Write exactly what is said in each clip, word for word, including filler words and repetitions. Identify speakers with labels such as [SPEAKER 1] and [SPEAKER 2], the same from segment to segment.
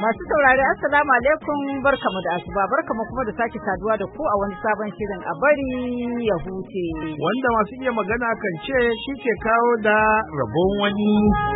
[SPEAKER 1] Masu saurari assalamu alaikum barkamu da asuba barkamu kuma da sake saduwa da ku a wani sabon shirin a bari ya huce.
[SPEAKER 2] Wanda masu iya magana kan ce shi ke kawo da rabon wani.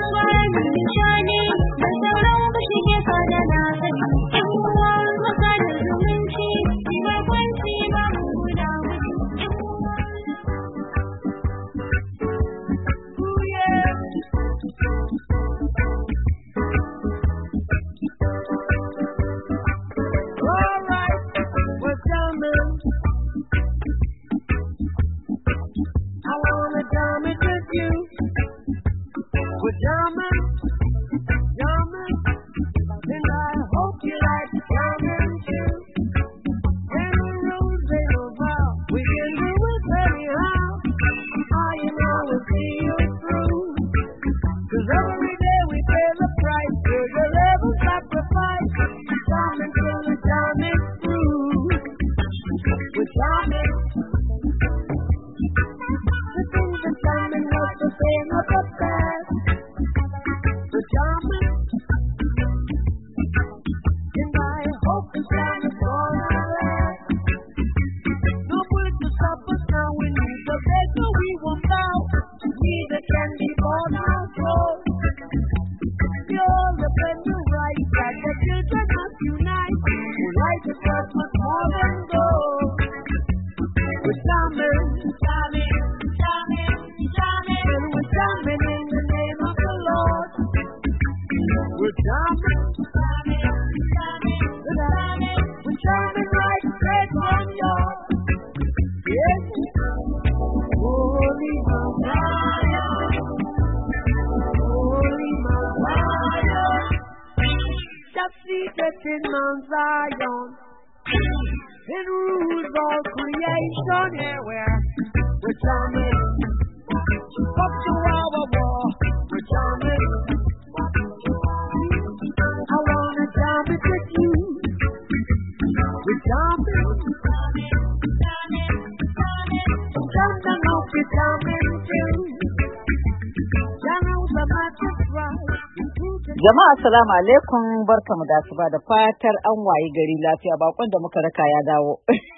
[SPEAKER 1] Jama'a assalamu alaikum barkamu da asuba da fatar an wayi gari lafiya bakon da muka raka ya dawo.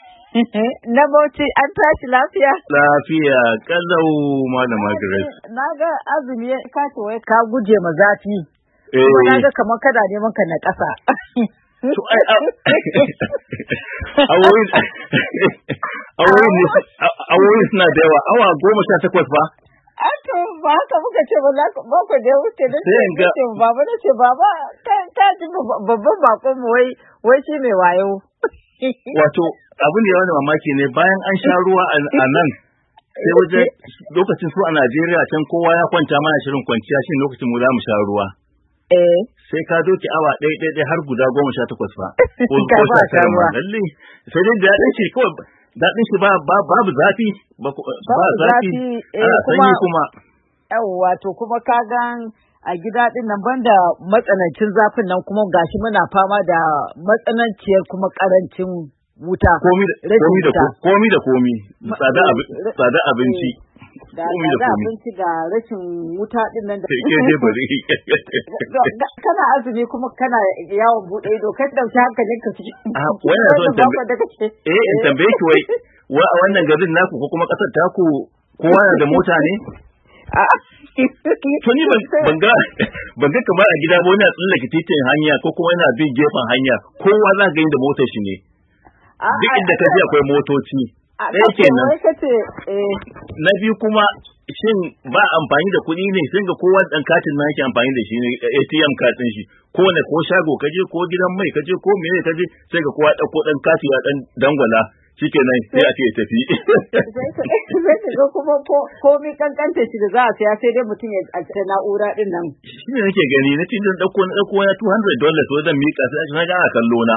[SPEAKER 1] Na Bauchi an tashi lafiya?
[SPEAKER 2] Lafiya kalau malama Grace.
[SPEAKER 1] Na ga azumi ka ce wai ka guje ma zafi.
[SPEAKER 2] Eh.
[SPEAKER 1] Na ga kamar kada neman ka na ƙasa.
[SPEAKER 2] To ai awoyin awoyin awoyin suna da yawa awa goma sha takwas ba.
[SPEAKER 1] Ato ba haka muka ce ba za ba ku da wuce da ce baba na ce baba ta ji babban bakon mu wai wai shi mai wayo.
[SPEAKER 2] Wato abu ne wani mamaki ne bayan an sha ruwa a nan sai waje lokacin su a Najeriya can kowa ya kwanta mana shirin kwanciya shi lokacin mu za mu sha ruwa.
[SPEAKER 1] Eh.
[SPEAKER 2] Sai ka doki awa ɗaya ɗaya ɗaya har guda goma sha takwas fa. Ko sha tara ma lalle sai dai da ya ce kawai daɗin shi ba babu zafi ba zafi ana sanyi kuma
[SPEAKER 1] yawwa to kuma ka gan a gida din nan banda matsanancin zafin nan kuma gashi muna fama da matsananciyar kuma karancin wuta
[SPEAKER 2] komi da komi da komi da komi tsada abinci
[SPEAKER 1] da da abinci ga rashin wuta din nan da
[SPEAKER 2] ke je bari
[SPEAKER 1] kana azumi kuma kana yawon bude ido kai dauki hankalin ka cikin
[SPEAKER 2] a wannan zo tambaye eh in tambaye ki wai wa a wannan garin naku ko kuma kasar taku kowa yana da mota ne to ni ban ga ban ga kamar a gida ba wani a tsallake titin hanya ko kuma yana bin gefen hanya kowa za ga inda motar shi ne duk inda ka je akwai motoci ɗaya kenan na biyu kuma shin ba amfani da kuɗi ne sai ga kowa ɗan katin na yake amfani da shi ne A T M katin shi ko ne ko shago kaje ko gidan mai kaje ko mene kaje sai ga kowa ɗauko ɗan kati ya ɗan dangwala shikenan sai a ce tafi
[SPEAKER 1] sai ga kuma ko komai kankanta shi da za a saya sai dai mutum ya ta na'ura din nan
[SPEAKER 2] shi ne nake gani na ce zan ɗauko na ɗauko na two hundred dollars ko zan miƙa sai na ga ana kallo na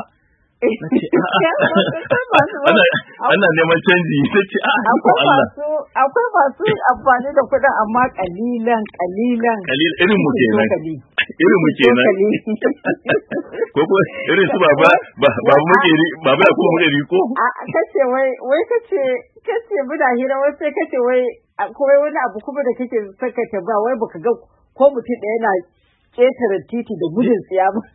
[SPEAKER 2] ana neman canji sai ce a
[SPEAKER 1] akwai masu amfani da kuɗin amma kalilan kalilan
[SPEAKER 2] kalil irin mu kenan irin mu kenan ko ko irin su baba baba mukeri baba ya kuma mukeri ko
[SPEAKER 1] a kace wai wai kace kace muna hira wai sai kace wai akwai wani abu kuma da kake saka ta ba wai baka ga ko mutum da yana ƙetare titi da gudun tsiya ba.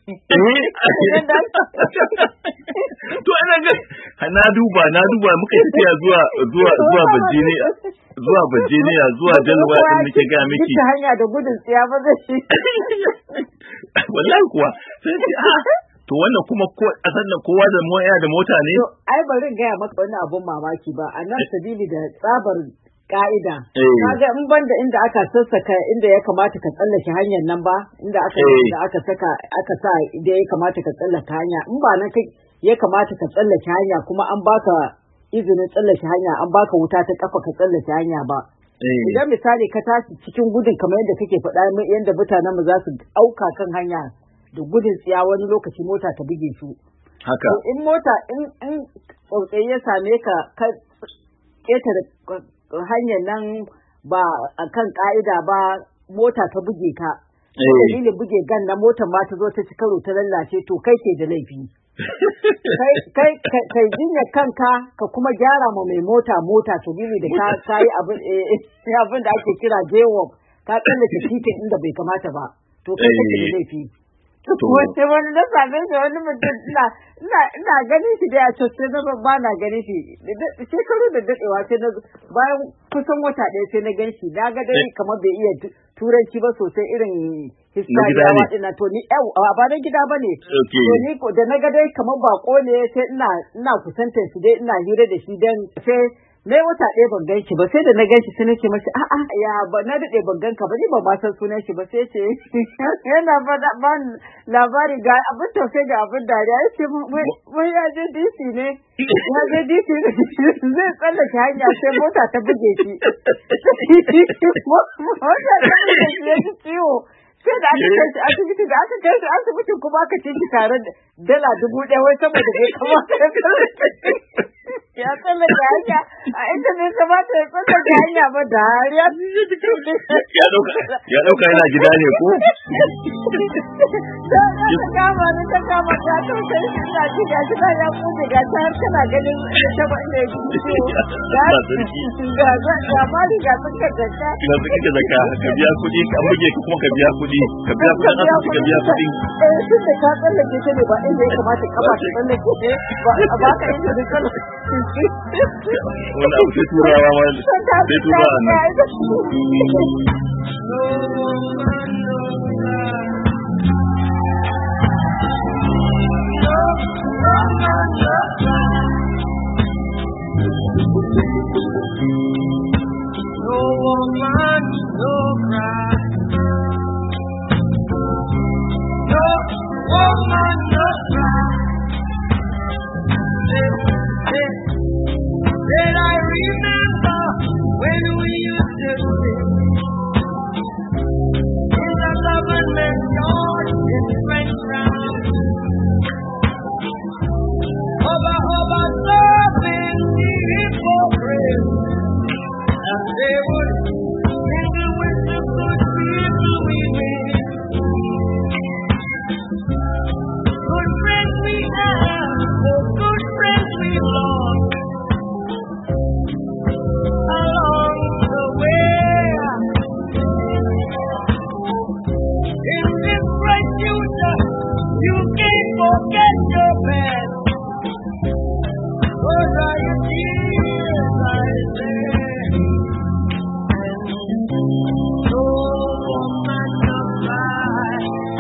[SPEAKER 2] To ana ga na duba na duba muka tafiya zuwa zuwa zuwa Virginia zuwa Virginia zuwa Delaware din nake ga miki.
[SPEAKER 1] Ta hanya da gudun tsiya ba zai shi.
[SPEAKER 2] Wallahi kuwa sai ce a to wannan kuma ko asan nan kowa da mu yana da mota ne.
[SPEAKER 1] To ai bari in gaya maka wannan abun mamaki ba a nan sabili da tsabar ka'ida. Kaga in banda inda aka sassaka inda ya kamata ka tsallake hanyar nan ba, inda aka da aka saka aka sa da ya kamata ka tsallake hanya, in ba nan kai ya kamata ka tsallake hanya kuma an baka izinin tsallake hanya, an baka wuta ta kafa ka tsallake hanya ba. Idan misali ka tashi cikin gudun kamar yadda kake faɗa yadda mutanen mu za su auka kan hanya da gudun tsiya wani lokaci mota ta buge su.
[SPEAKER 2] Haka.
[SPEAKER 1] In mota in in tsautsayi ya same ka ka ƙetare hanyar nan ba a kan ka'ida ba mota ta buge ka. Dalilin buge gan na motar ma ta zo ta ci karo ta lallace to kai ke da laifi. Kai kai jinya kanka ka kuma gyara ma mai mota mota to gini da ka kai abin abin da ake kira jaywalk ka tsallake titin inda bai kamata ba to kai ke da laifi. Wace wani na same shi wani mutum ina ina ina ganin shi dai a sai na ba na ganin shi shekaru da dadewa sai na bayan kusan wata ɗaya sai na gan shi na ga dai kamar bai iya turanci ba sosai irin hispaniyawa ɗina to ni a ba na gida ba ne to ni da na ga dai kamar bako ne sai ina ina kusantar shi dai ina hira da shi dan sai na wata ɗaya ban gan shi ba sai da na gan shi sai nake mashi a'a ya ba na daɗe ban gan ka ba ni ba ma san sunan shi ba sai ce yana faɗa ban labari ga abin tausayi ga abin dariya ya ce wai ya je D C ne ya je D C ne zai tsallake hanya sai mota ta buge shi mota ta buge shi ya ji ciwo sai da aka kai shi asibiti da aka kai shi asibiti kuma aka ce shi tare da dala dubu ɗaya wai saboda bai kamata ya tsallake hanya a inda bai kamata ya tsallake hanya ba dariya
[SPEAKER 2] ya dauka ya dauka yana gida ne ko
[SPEAKER 1] da ta kama ni ta kama ta to sai ina ji ga shi ya kuje ga ta har kana ganin ta ba ne ga ga ga ma ga tsinka da ka
[SPEAKER 2] ina tsinka da ka ka biya kuɗi ka buge ka kuma ka biya kuɗi ka biya kuɗi ka biya kuɗi
[SPEAKER 1] eh shi da ka tsallake shi ne ba inda ya kamata ka ba tsallake ba ba ka inda da tsallake
[SPEAKER 2] wani abu sai turawa ma sai turawa nan
[SPEAKER 3] no woman, no cry. No woman, no cry. Then I remember when we used to sing in the government yard in French Town. Hubba, hubba, serving the hypocrites, and they would mingle with the good people we meet. Good friends we have, oh good friends we lost. Along the way, in this bright future, you can't forget your past. Those are your tears, I say. No woman to cry.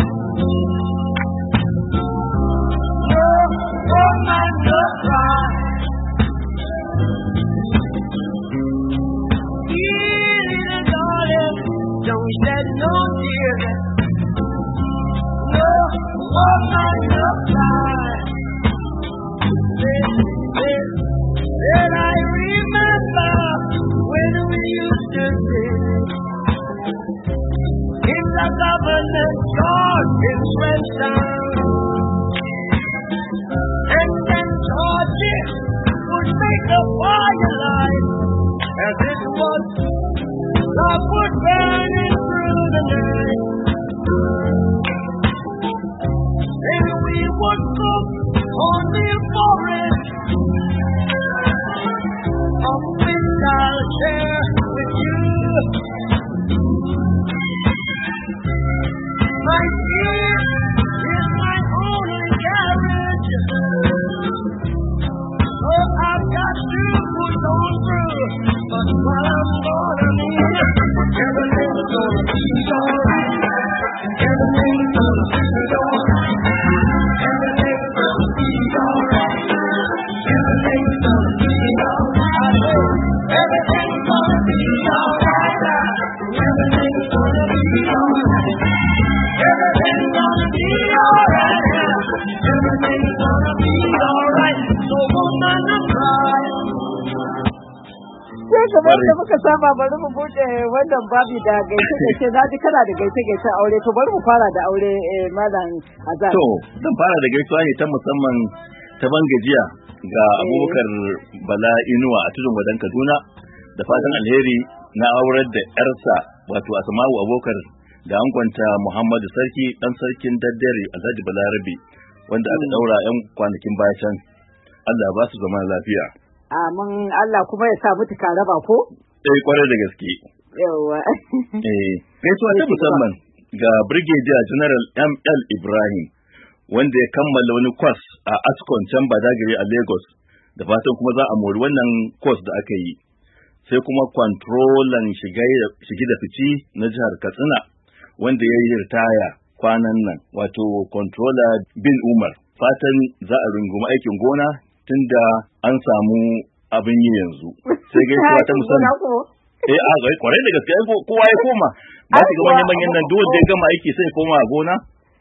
[SPEAKER 3] No woman to cry. Don't shed no tears. No woman to cry. Then, then, then I remember when we used to sing in the government yard in French Town. And then Georgie would make a firelight as it was. Love would burning through the night. Then we would cook on the forest, of which I'll share with you. My got to push on through. But what I'm gonna need, everything's gonna be alright. Everything's gonna be alright. Everything's gonna be alright. Everything's gonna be alright. Everything's gonna be alright. Everything's gonna be alright. Everything's gonna be alright. Everything's gonna be alright. So woman, I'm crying.
[SPEAKER 1] Sai kamar da muka saba bari mu bude wannan babi da gaishe gaishe na ji kana da gaishe gaishe aure to bari mu fara da aure malam Azar.
[SPEAKER 2] To zan fara da gaisuwa ne ta musamman ta ban gajiya ga Abubakar Bala Inuwa a tudun wadan Kaduna da fatan alheri na aurar da yarsa wato Asma'u Abubakar da angonta Muhammadu Sarki dan sarkin Daddare Alhaji Balarabe wanda aka daura yan kwanakin baya can. Allah ba su zama lafiya.
[SPEAKER 1] Amin Allah kuma ya sa mutu ka raba ko?
[SPEAKER 2] Eh kwarai da gaske.
[SPEAKER 1] Yawa.
[SPEAKER 2] Eh gaisuwa ta musamman ga Brigadier General M L Ibrahim wanda ya kammala wani kwas a Ascon can Badagry a Lagos da fatan kuma za a mori wannan kwas da aka yi. Sai kuma kwantrolan shige da fici na jihar Katsina wanda ya yi ritaya kwanan nan wato controller Bin Umar fatan za a rungumi aikin gona tunda an samu abin yi yanzu sai gaisuwa ta musamman eh a ga kwarai da gaske kowa ya koma ba ki ga manyan manyan nan duk da ya gama aiki sai koma a gona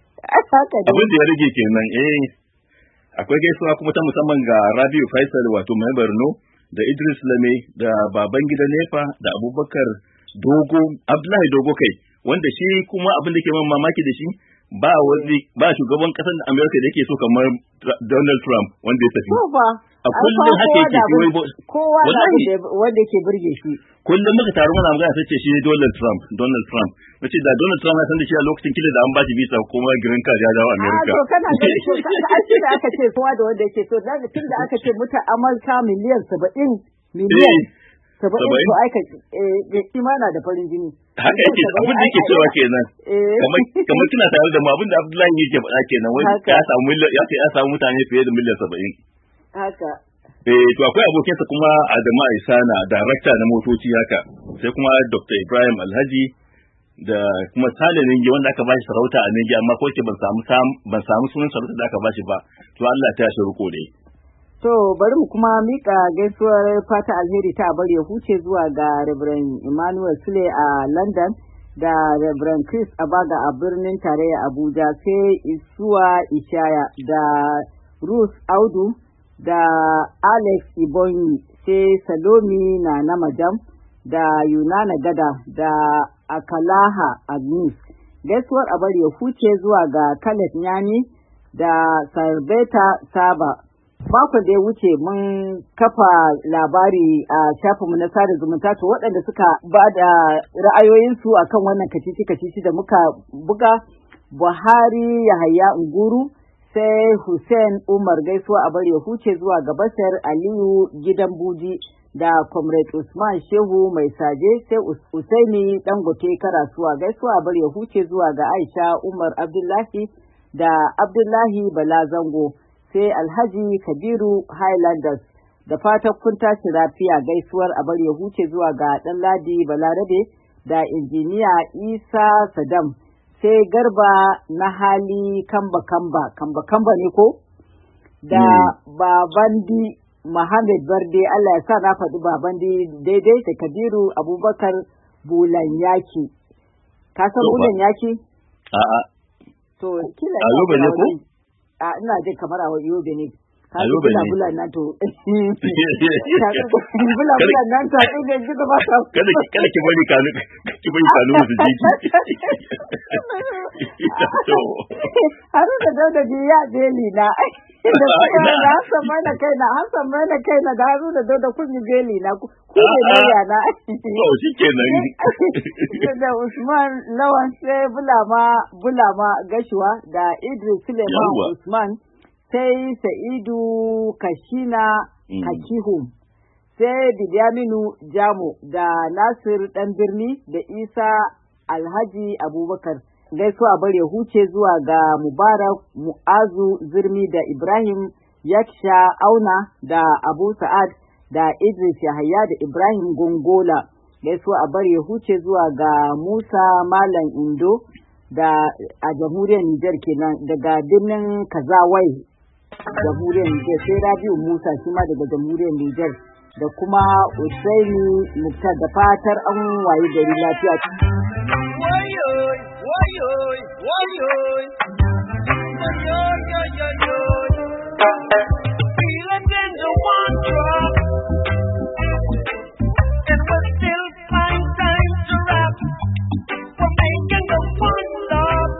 [SPEAKER 2] abin da ya rage kenan eh akwai gaisuwa kuma ta musamman ga Rabiu Faisal wato mai Borno da Idris Lame da Babangida Nefa da Abubakar Dogo Abdullahi Dogo kai wanda shi kuma abin da ke man mamaki da shi ba wani ba shugaban kasar Amerika da yake so kamar Donald Trump wanda ya tafi a kullum haka yake shi wai
[SPEAKER 1] kowa da wanda yake burge shi
[SPEAKER 2] kullum muka taru muna magana sai ce shi Donald Trump Donald Trump nace da Donald Trump ya san da shi a lokacin kila da an ba shi visa kuma green card ya dawo Amerika
[SPEAKER 1] a to kana da shi da aka ce kowa da wanda yake so daga tun da aka ce muta Amurka miliyan saba'in miliyan saba'in to aika shi ma na da farin jini
[SPEAKER 2] haka yake abin da yake cewa kenan kamar kamar kina tare da mu abin da Abdullahi yake faɗa kenan wai ya samu ya ya samu mutane fiye da miliyan saba'in
[SPEAKER 1] haka
[SPEAKER 2] eh to akwai abokinsa kuma Adamu Aisana director na motoci haka sai kuma Doctor Ibrahim Alhaji da kuma Sale Ninge wanda aka bashi sarauta a Ninge amma ko ce ban samu ban samu sunan sarauta da aka bashi ba to Allah ta shi riko dai.
[SPEAKER 1] To bari mu kuma mika gaisuwar fata alheri ta bari ya huce zuwa ga Reverend Emmanuel Sule a London da Reverend Chris Abaga a birnin tarayya Abuja sai Isuwa Ishaya da Ruth Audu da Alex Ibonyi sai Salomi na Namajam da Yunana Gada da Akalaha Agnes. Gaisuwar a bari ya huce zuwa ga Khaled Nyani da Sarbeta Saba. Makon da ya wuce mun kafa labari a shafinmu na sada zumunta to waɗanda suka ba da ra'ayoyinsu a kan wannan kacici-kacici da muka buga Buhari Yahaya Nguru sai Hussein Umar gaisuwa a bari ya huce zuwa ga Bashar Aliyu Gidan Buji da Comrade Usman Shehu Mai Saje sai Usaini Dangote Karasuwa gaisuwa a bari ya huce zuwa ga Aisha Umar Abdullahi da Abdullahi Bala Zango sai Alhaji Kabiru Highlanders da fatan kun tashi lafiya gaisuwar a bari ya huce zuwa ga Ɗanladi Balarabe da injiniya Isa Sadam sai Garba na hali kamba kamba kamba kamba ne ko da mm. Babandi Muhammad Barde Allah ya sa na faɗi Babandi daidai da Kabiru Abubakar Bulanyaki ka san Bulanyaki
[SPEAKER 2] a'a
[SPEAKER 1] to kila
[SPEAKER 2] a ne ko
[SPEAKER 1] a ina jin kamar a yobe ne
[SPEAKER 2] a yobe ne
[SPEAKER 1] bula nan to bula bula nan to in ga ji ba ka
[SPEAKER 2] kada kada ki bari kanu ki bari kanu su ji to
[SPEAKER 1] har da da ji ya deli na da na san mana kai na har san mana kai na da haru da da kun deli na ku ne ya na
[SPEAKER 2] to shikenan
[SPEAKER 1] da Usman Lawan sai bulama bulama gashuwa da Idris Suleiman Usman sai Sa'idu Kashina Kakihum sai Bilyaminu Jamo da Nasir Dan Birni da Isa Alhaji Abubakar gaisuwa bare huce zuwa ga Mubarak Mu'azu Zirmi da Ibrahim Yaksha Auna da Abu Sa'ad da Idris Yahaya da Ibrahim Gongola. Gaisuwa a bari ya huce zuwa ga Musa Malam Indo da a jamhuriyar Nijar kenan daga birnin Kazawai jamhuriyar Nijar, sai Rabiu Musa shi ma daga jamhuriyar Nijar, da kuma Usaini Muktar, da fatar an waye gari lafiya.
[SPEAKER 3] Wayoy, wayoy, wayoy. Wayoy, yo, yo, yo. Feel it in the one drop. And we'll still find time to rap. We're making the one love.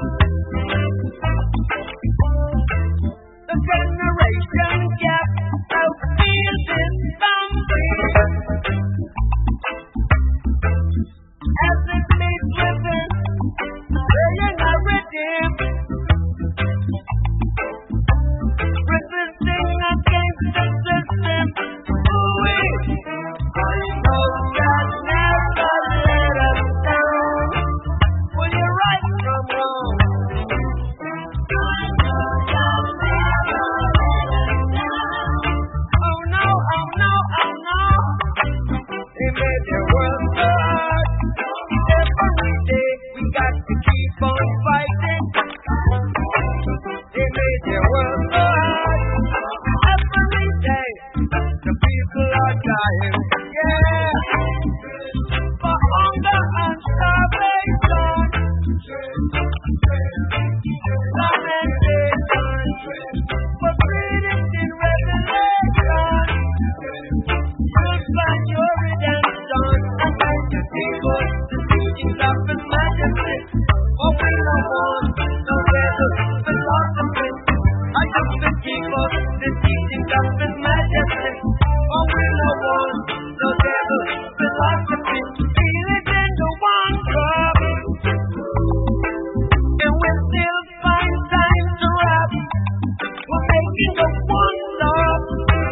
[SPEAKER 3] The generation gap outfeels this boundary. As it leads within, playing a rhythm, resisting against the system. Ooh-wee. I know God never let us down. Will you right from wrong? I know God never let us down. Oh no, oh no, oh no. He made the world hard. Every day we got to keep on fighting. He made the world hard. Every day the people are dying. Yeah. For hunger and starvation. Lamentation. For freedom in revelation. You'll find your redemption. And thank you, people, the teachings of His Majesty. Oh, we don't want no devil philosophy. I just the people, the teachings of His Majesty. Oh, we don't want no devil philosophy. Feel it in the one drop. And we'll still find time to rap. We're making the one love.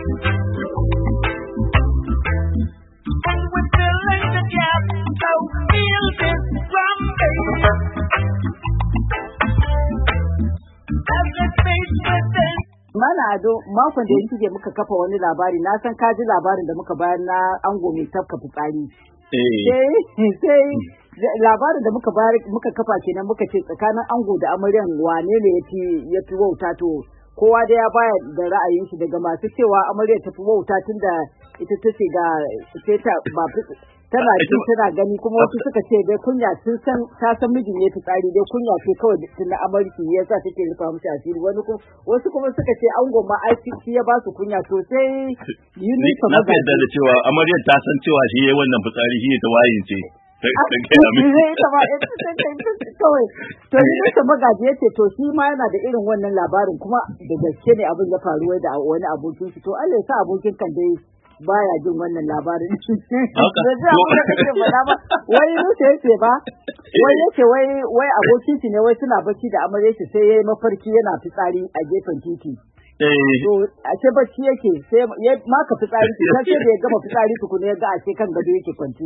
[SPEAKER 3] And we're filling the gap. So feel this drum bass. As it fades within.
[SPEAKER 1] Mana Ado, makon da ya shige muka kafa wani labari, na san ka ji labarin da muka bayar na ango mai tafka fitsari. Sai sai labarin da muka bayar muka kafa kenan muka ce tsakanin ango da amaryan wane ne yafi yafi wauta, to kowa da ya baya da ra'ayin shi, daga masu cewa amarya tafi wauta tunda ita tace ga sai ta ba tana jin tana gani, kuma wasu suka ce dai kunya sun san ta san mijin ya fitsari, dai kunya ce kawai tunda amarki yasa take rufa mishi asiri. Wani kuma wasu kuma suka ce angon ma ai shi ya ba su kunya, to sai Yunus
[SPEAKER 2] na fahimta da cewa amaryar ta san cewa shi yayi wannan fitsari, shi ne ta wayin ce
[SPEAKER 1] kawai. To Yunus magaji ya ce to shi ma yana da irin wannan labarin, kuma da gaske ne abin ya faru da wani abokin shi, to Allah ya sa abokin kan dai baya jin wannan labarin. Wai Yunus ya ce ba, wai yace wai wai abokin shi ne wai suna bacci da amarya shi, sai yayi mafarki yana fitsari a gefen titi. To a ce bacci yake sai ya maka fitsari, sai da ya gama fitsari tukuna ya ga a ce kan gado yake kwance.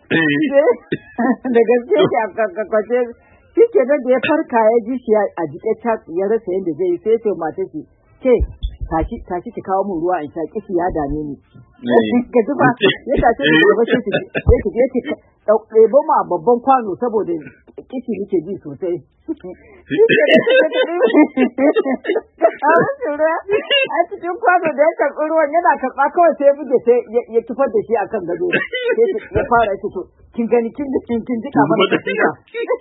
[SPEAKER 1] Da gaske yake a kwance. Shi ke nan da ya farka ya ji shi a jike ya rasa yadda zai yi, sai ce mata shi ke tashi tashi ki kawo mun ruwa in sha, kishi ya dame ni. Ka duba ya tashi da gaba sai ki je ki ɗebo ma babban kwano saboda kishi nake ji sosai. A cikin kwano da ya karɓi ruwan yana karɓa kawai sai ya buge sai ya kifar da shi akan gado. Sai ya fara ce to kin gani kin kin kin jika mana kishi.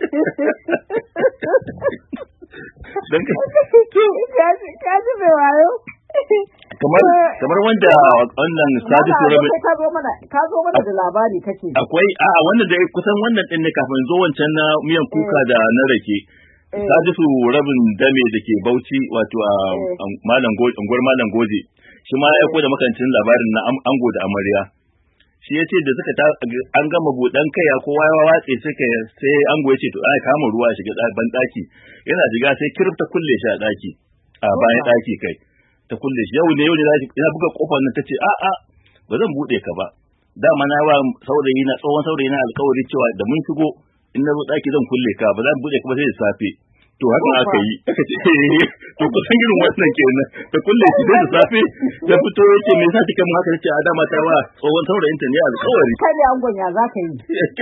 [SPEAKER 2] Dan
[SPEAKER 1] ka ji mai wayo.
[SPEAKER 2] kamar kamar wanda wannan Sadisu Rabi
[SPEAKER 1] ka zo mana ka zo mana da labari kake
[SPEAKER 2] akwai a wannan da kusan wannan din ne kafin zo wancan na miyan kuka da na rake. Sadisu Rabin Dame da ke Bauchi, wato a Malam Goje, unguwar Malam Goje, shi ma ya aiko da makancin labarin na ango da amarya. Shi ya ce da suka ta an gama buɗan kai kowa ya watse suka sai ango ya ce to ai kama ruwa shiga ban daki, yana shiga sai kirfta kulle shi a daki a bayan daki kai ta kulle shi. Yau ne yau ne ya buga kofar nan tace a a ba zan bude ka ba, dama na wa saurayi na tsohon saurayi na alƙawari cewa da mun shigo in na zo daki zan kulle ka, ba zan bude ka ba sai da safe. to haka aka yi aka ce to kusan irin wannan kenan ta kulle shi da safe ya fito yake me yasa kika mun haka ce a dama ta wa tsohon saurayin ta ne alƙawari
[SPEAKER 1] kai ne angon ya zaka yi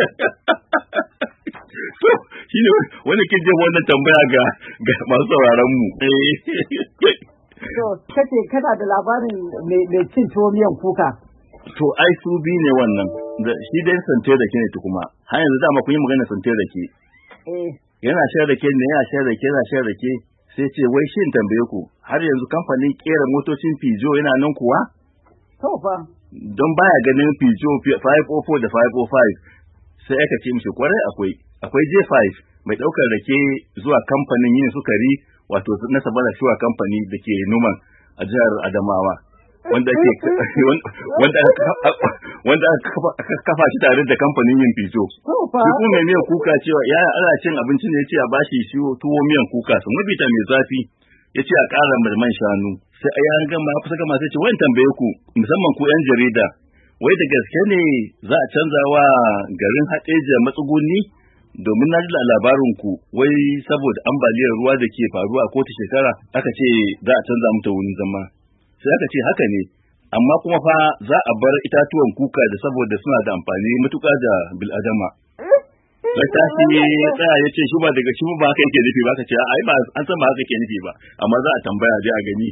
[SPEAKER 2] to shine wani kin je wannan tambaya ga ga masu sauraron mu
[SPEAKER 1] to kace kana da labarin mai cin tuwo miyan kuka
[SPEAKER 2] to ai su bi ne wannan da shi dai sante da ke ne tukuma har yanzu dama kun yi magana sante da ke
[SPEAKER 1] eh
[SPEAKER 2] yana shayar da ke ne yana shayar da ke yana shayar da ke sai ce wai shin tambaye ku har yanzu kamfanin kera motocin Peugeot yana nan kuwa
[SPEAKER 1] to fa
[SPEAKER 2] don baya ganin Peugeot five oh four da five oh five sai aka ce mishi kwarai akwai akwai J five mai daukar rake zuwa kamfanin yin sukari wato na sabana shuwa kamfani da ke Numan a jihar Adamawa wanda ke wanda wanda aka kafa shi tare da kamfanin yin Peugeot shi kuma mai miyan kuka cewa ya ana cin abinci ne yace a bashi shi tuwo miyan kuka sun mabita mai zafi yace a ƙara man shanu sai a yan gama ya kusa gama sai ce wani tambaye ku musamman ku yan jarida wai da gaske ne za a canza wa garin Hadeja matsuguni domin na ji labarin ku wai saboda ambaliyar ruwa da ke faruwa a kowace shekara aka ce za a canza mata wurin zama sai aka ce haka ne amma kuma fa za a bar itatuwan kuka da saboda suna da amfani matuƙa da bil'adama sai ta shi tsaya ya ce shi ba daga shi ba haka yake nufi ba ka ce ai ba an san ba haka yake nufi ba amma za a tambaya je a gani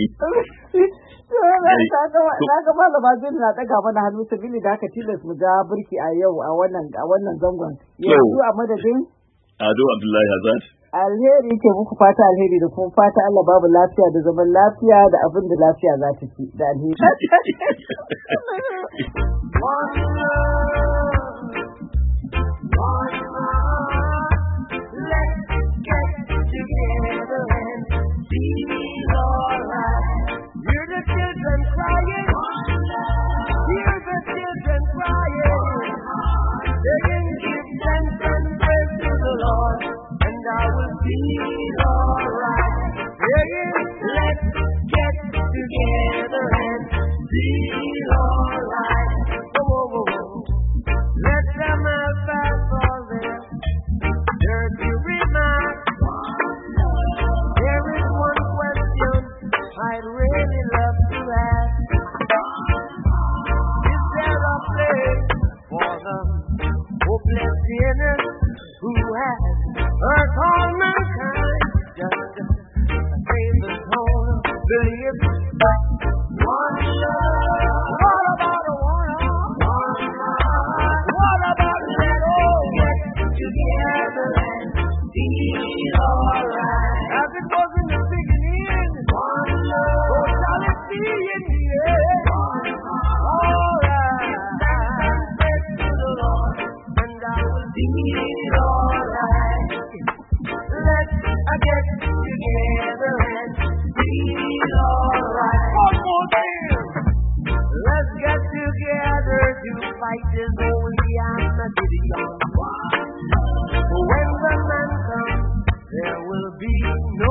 [SPEAKER 1] na ga malama zai na daga mana hannu sabili da aka tilas mu ja burki a yau a wannan a wannan zangon yanzu a madadin
[SPEAKER 2] Ado Abdullahi Hazard
[SPEAKER 1] alheri ke muku fata alheri da kuma fata Allah babu lafiya da zaman lafiya da abin da lafiya za ta ci da alheri
[SPEAKER 3] When the man comes, there will be no